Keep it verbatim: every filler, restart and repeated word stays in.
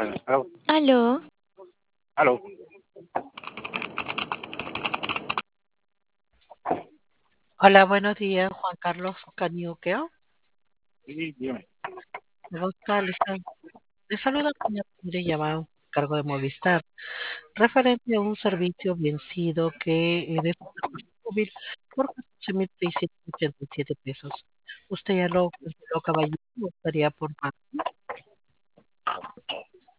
Aló. Aló, Aló. Hola, buenos días, Juan Carlos Caniuqueo. Sí, dígame. Me gusta, le, sal- le saluda doña Pire llamado cargo de Movistar, referente a un servicio vencido que eh, de móvil por catorce mil seiscientos ochenta y siete pesos. ¿Usted ya lo canceló, caballero? ¿Me gustaría por más?